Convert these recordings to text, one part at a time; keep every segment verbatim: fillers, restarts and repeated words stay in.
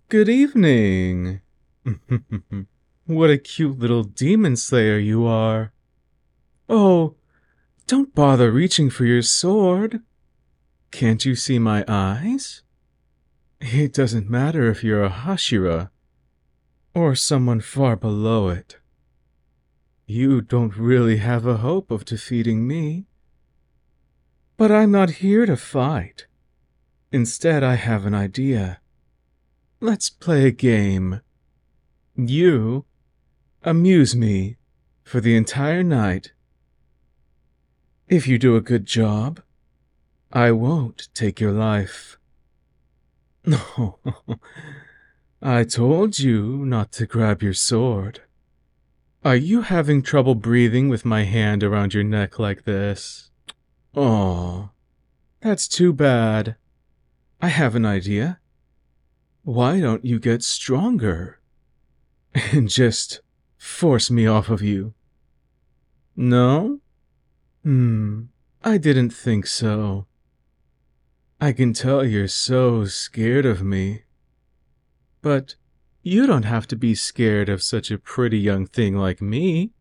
Good evening. What a cute little demon slayer you are. Oh, don't bother reaching for your sword. Can't you see my eyes? It doesn't matter if you're a Hashira or someone far below it. You don't really have a hope of defeating me. But I'm not here to fight. Instead, I have an idea. Let's play a game. You amuse me for the entire night. If you do a good job, I won't take your life. No, I told you not to grab your sword. Are you having trouble breathing with my hand around your neck like this? Oh, that's too bad. I have an idea. Why don't you get stronger and just force me off of you? No? Hmm, I didn't think so. I can tell you're so scared of me. But you don't have to be scared of such a pretty young thing like me.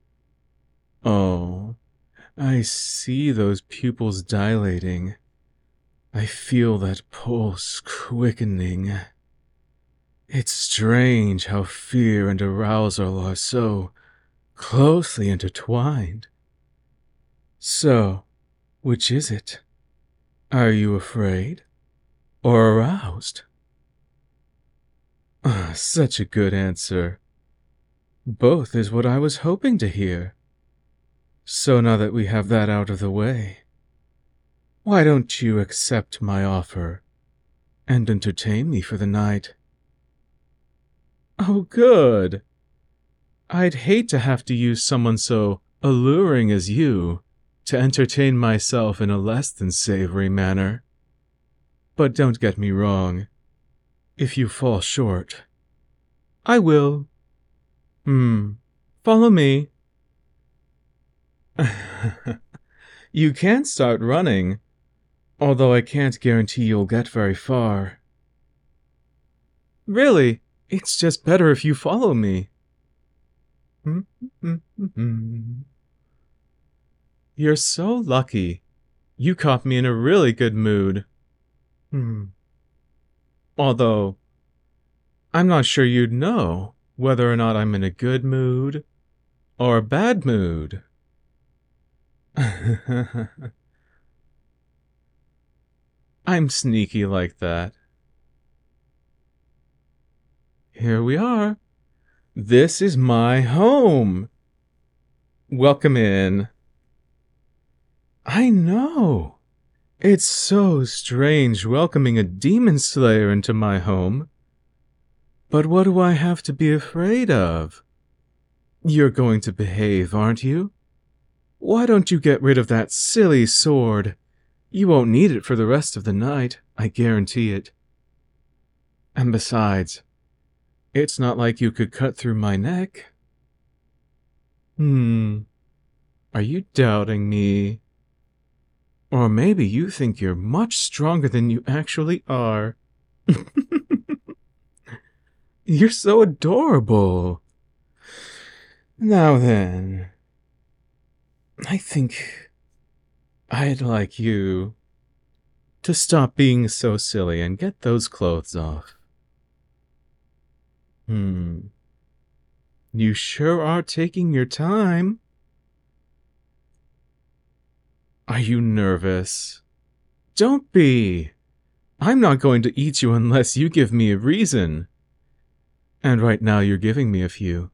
Oh, I see those pupils dilating. I feel that pulse quickening. It's strange how fear and arousal are so closely intertwined. So, which is it? Are you afraid or aroused? Ah, such a good answer. Both is what I was hoping to hear. So now that we have that out of the way, why don't you accept my offer and entertain me for the night? Oh, good. I'd hate to have to use someone so alluring as you to entertain myself in a less than savory manner. But don't get me wrong. If you fall short, I will. Hmm, follow me. You can start running, although I can't guarantee you'll get very far. Really, it's just better if you follow me. You're so lucky. You caught me in a really good mood. Hmm. Although, I'm not sure you'd know whether or not I'm in a good mood or a bad mood. I'm sneaky like that. Here we are. This is my home. Welcome in. I know. It's so strange welcoming a demon slayer into my home. But what do I have to be afraid of? You're going to behave, aren't you? Why don't you get rid of that silly sword? You won't need it for the rest of the night, I guarantee it. And besides, it's not like you could cut through my neck. Hmm, are you doubting me? Or maybe you think you're much stronger than you actually are. You're so adorable. Now then, I think I'd like you to stop being so silly and get those clothes off. Hmm. You sure are taking your time. Are you nervous? Don't be. I'm not going to eat you unless you give me a reason. And right now you're giving me a few.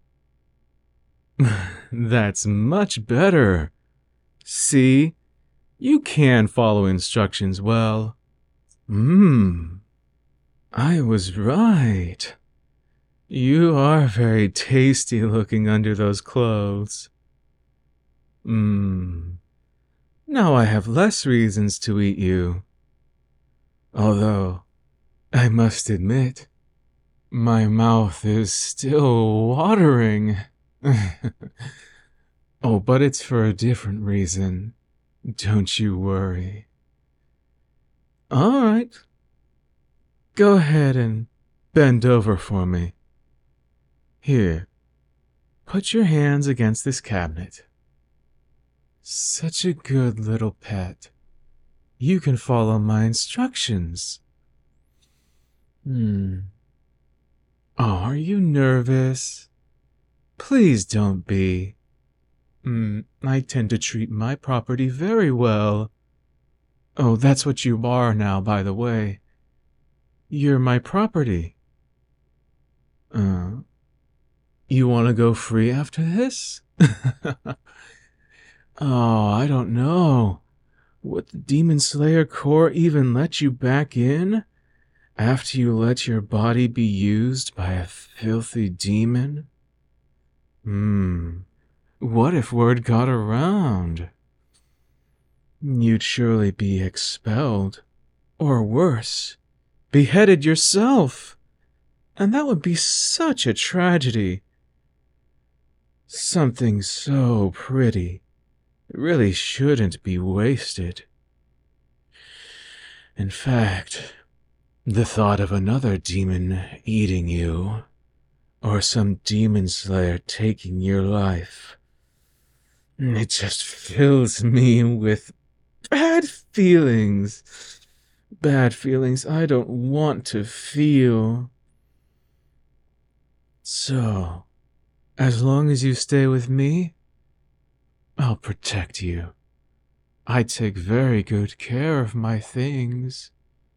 That's much better. See? You can follow instructions well. Hmm. I was right. You are very tasty looking under those clothes. Hmm. Now I have less reasons to eat you. Although, I must admit, my mouth is still watering. Oh, but it's for a different reason. Don't you worry. All right. Go ahead and bend over for me. Here, put your hands against this cabinet. Such a good little pet. You can follow my instructions. Hmm. Oh, are you nervous? Please don't be. Hmm, I tend to treat my property very well. Oh, that's what you are now, by the way. You're my property. Uh, you want to go free after this? Oh, I don't know. Would the Demon Slayer Corps even let you back in after you let your body be used by a filthy demon? Hmm. What if word got around? You'd surely be expelled. Or worse, beheaded yourself. And that would be such a tragedy. Something so pretty really shouldn't be wasted. In fact, the thought of another demon eating you, or some demon slayer taking your life, it just fills me with bad feelings. Bad feelings I don't want to feel. So, as long as you stay with me, I'll protect you. I take very good care of my things.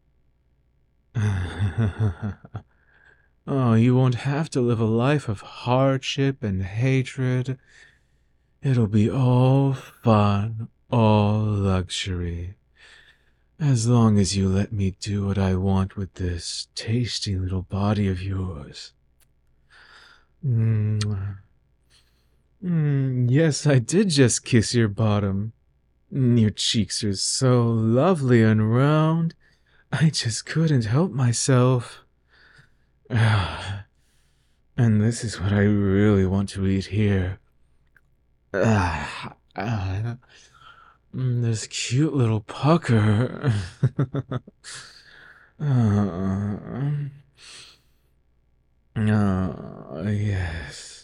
Oh, you won't have to live a life of hardship and hatred. It'll be all fun, all luxury. As long as you let me do what I want with this tasty little body of yours. Mm. Mm, yes, I did just kiss your bottom. Your cheeks are so lovely and round. I just couldn't help myself. And this is what I really want to eat here. Ah, ah, this cute little pucker. uh, oh, yes.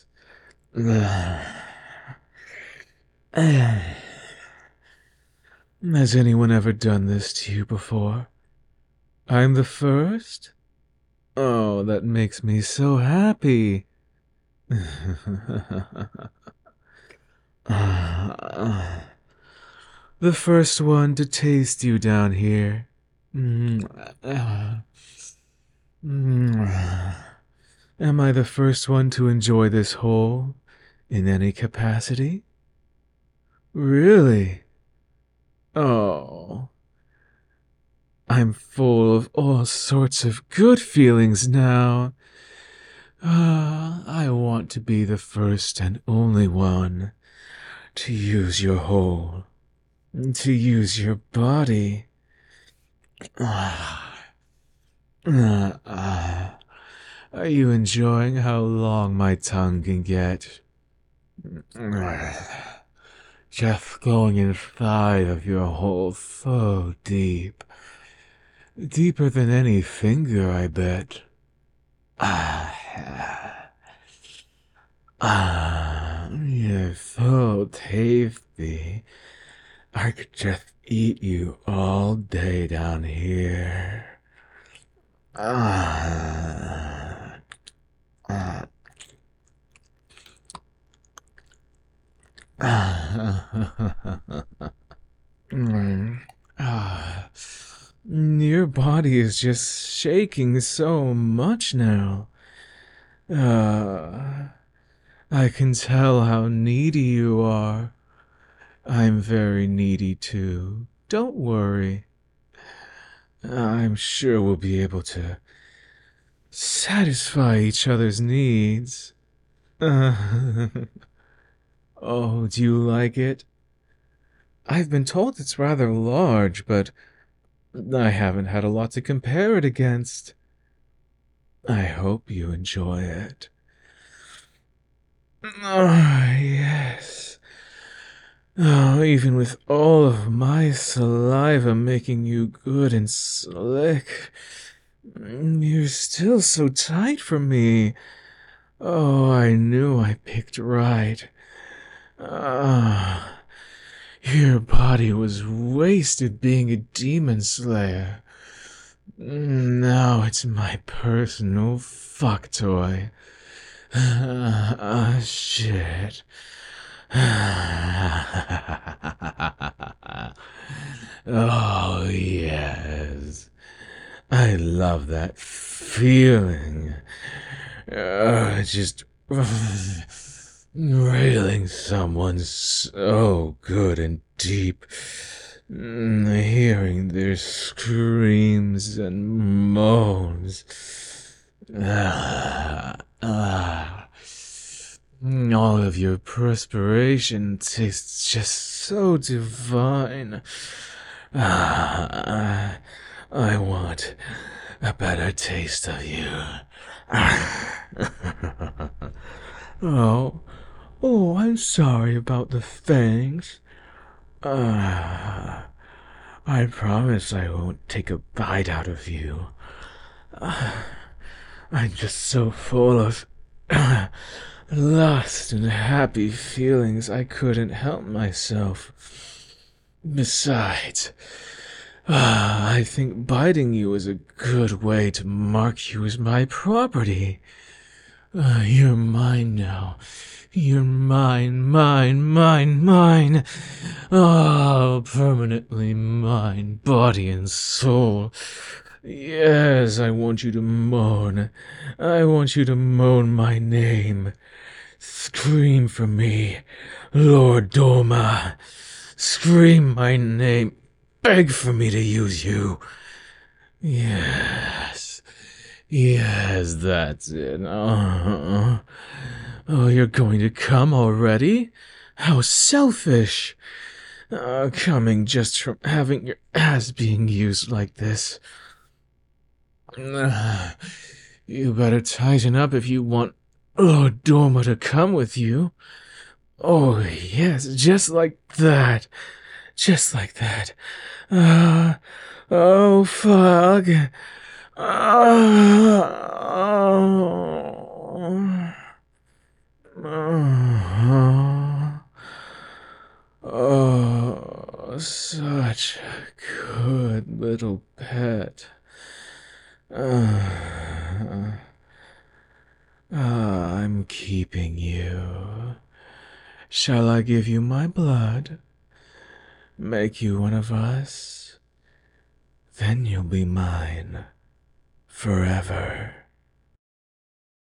Has anyone ever done this to you before? I'm the first? Oh, that makes me so happy. The first one to taste you down here. Am I the first one to enjoy this hole in any capacity? Really? Oh. I'm full of all sorts of good feelings now. Ah, I want to be the first and only one to use your hole, to use your body. Ah, ah, ah. Are you enjoying how long my tongue can get? Just going inside of your hole so deep. Deeper than any finger, I bet. Ah, ah, you're so tasty. I could just eat you all day down here. Ah, ah, ah. Mm. Ah. Your body is just shaking so much now. Uh, I can tell how needy you are. I'm very needy too. Don't worry. I'm sure we'll be able to satisfy each other's needs. Uh, oh, do you like it? I've been told it's rather large, but I haven't had a lot to compare it against. I hope you enjoy it. Oh, yes. Oh, even with all of my saliva making you good and slick, You're still so tight for me. Oh, I knew I picked right. Ah, your body was wasted being a demon slayer. Now it's my personal fuck toy. Ah, shit. Oh, yes. I love that feeling. Uh, just railing someone so good and deep. Hearing their screams and moans. Ah, ah. All of your perspiration tastes just so divine. Ah, I want a better taste of you. oh, oh, I'm sorry about the fangs. Ah, I promise I won't take a bite out of you. Ah, I'm just so full of lust and happy feelings I couldn't help myself. Besides, ah, I think biting you is a good way to mark you as my property. Uh, you're mine now. You're mine, mine, mine, mine. Oh, permanently mine, body and soul. Yes, I want you to moan. I want you to moan my name. Scream for me, Lord Dorma. Scream my name. Beg for me to use you. Yes. Yes, that's it. Uh-huh. Oh, you're going to come already? How selfish. Uh, coming just from having your ass being used like this. Uh, you better tighten up if you want Lord Dorma to come with you. Oh, yes, just like that. Just like that. Uh, oh, fuck. Uh, oh. Uh, oh, such a good little pet. Uh, uh, I'm keeping you. Shall I give you my blood? Make you one of us? Then you'll be mine forever.